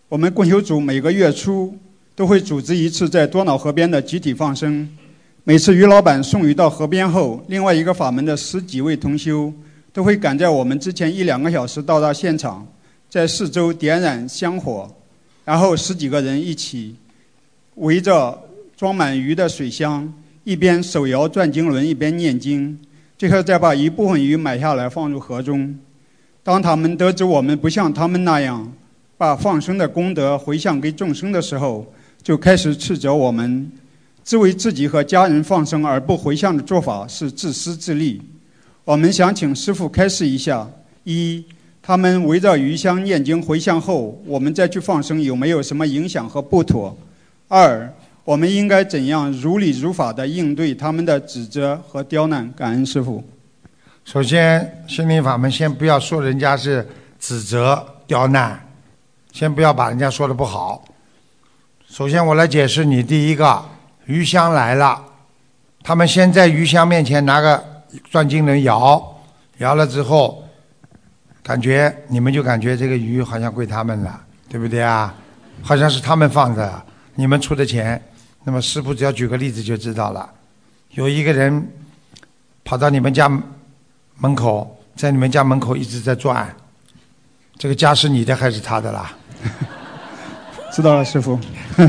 我们共修组每个月初都会组织一次在多瑙河边的集体放生。每次于老板送鱼到河边后，另外一个法门的10几位同修都会赶在我们之前1-2个小时到达现场，在四周点燃香火，然后10几个人一起围着装满鱼的水箱，一边手摇转经轮，一边念经，最后再把一部分鱼买下来放入河中。当他们得知我们不像他们那样把放生的功德回向给众生的时候，就开始斥责我们，只为自己和家人放生而不回向的做法是自私自利。我们想请师父开示一下：一，他们围着鱼香念经回向后，我们再去放生有没有什么影响和不妥？二，我们应该怎样如理如法地应对他们的指责和刁难？感恩师父。 首先，心灵法门先不要说人家是指责刁难，先不要把人家说的不好。首先我来解释你第一个，鱼香来了，他们先在鱼香面前拿个转经轮摇了之后，你们就感觉这个鱼好像归他们了，对不对啊？好像是他们放的，你们出的钱。那么师父只要举个例子就知道了，有一个人跑到你们家门口，在你们家门口一直在转，这个家是你的还是他的啦？ 知道了，师父。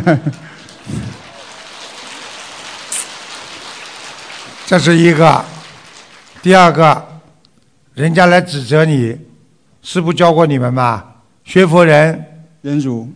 这是一个。第二个，人家来指责你，师父教过你们吗？学佛人忍辱。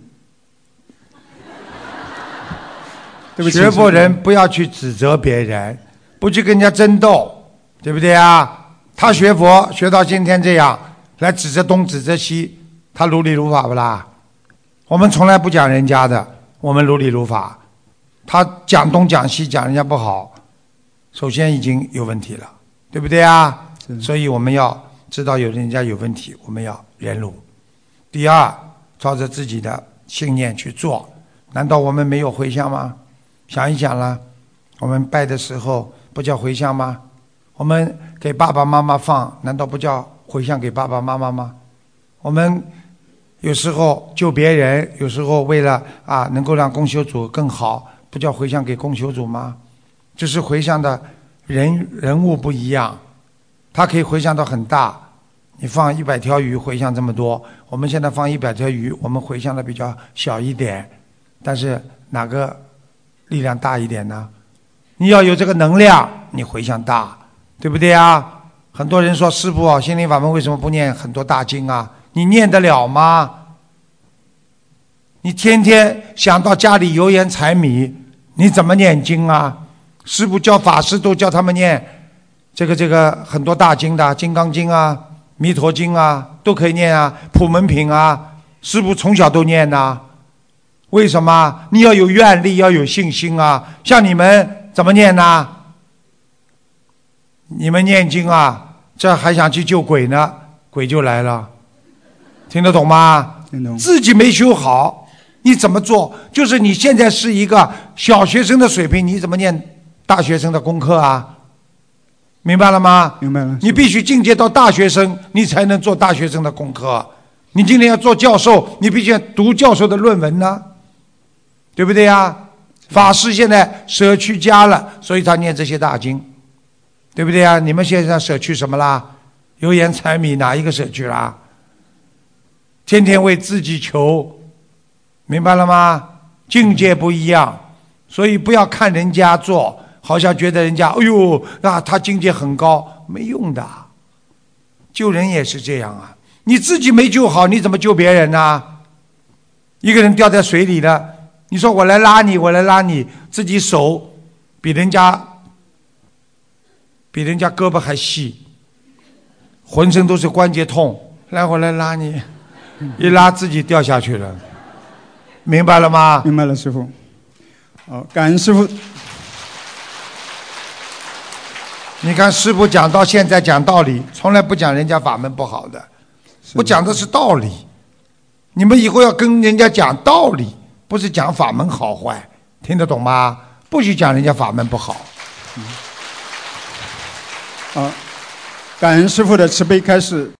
学佛人不要去指责别人，不去跟人家争斗，对不对啊？他学佛学到今天这样，来指责东指责西，他如理如法不啦？我们从来不讲人家的，我们如理如法。他讲东讲西讲人家不好，首先已经有问题了，对不对啊？所以我们要知道有人家有问题，我们要忍辱。第二，照着自己的信念去做，难道我们没有回向吗？想一想啦，我们拜的时候不叫回向吗？我们给爸爸妈妈放，难道不叫回向给爸爸妈妈吗？我们有时候救别人，有时候为了能够让共修组更好，不叫回向给共修组吗？只是回向的人物不一样，他可以回向到很大，你放100条鱼回向这么多，我们现在放100条鱼，我们回向的比较小一点，但是哪个力量大一点呢？你要有这个能量，你回向大，对不对啊？很多人说师父心灵法门为什么不念很多大经啊？你念得了吗？你天天想到家里油盐柴米，你怎么念经啊？师父教法师都教他们念这个很多大经的，金刚经啊、弥陀经啊都可以念啊，普门品啊，师父从小都念啊。为什么？你要有愿力，要有信心啊！像你们怎么念呢？你们念经啊，这还想去救鬼呢，鬼就来了，听得懂吗？ 听懂。 自己没修好，你怎么做？就是你现在是一个小学生的水平，你怎么念大学生的功课啊？明白了吗？ 明白了。 你必须进阶到大学生，你才能做大学生的功课。你今天要做教授，你必须要读教授的论文呢，对不对呀？法师现在舍去家了，所以他念这些大经，对不对呀？你们现在舍去什么啦？油盐柴米哪一个舍去啦？天天为自己求，明白了吗？境界不一样，所以不要看人家做，好像觉得人家哎呦他境界很高，没用的。救人也是这样啊，你自己没救好，你怎么救别人呢？一个人掉在水里了，你说我来拉你，自己手比人家胳膊还细，浑身都是关节痛，我来拉你，一拉自己掉下去了，明白了吗？ 明白了，师父。感恩师父。 你看师父讲到现在讲道理，从来不讲人家法门不好的，我讲的是道理。你们以后要跟人家讲道理，不是讲法门好坏，听得懂吗？不许讲人家法门不好。 感恩师父的慈悲开示。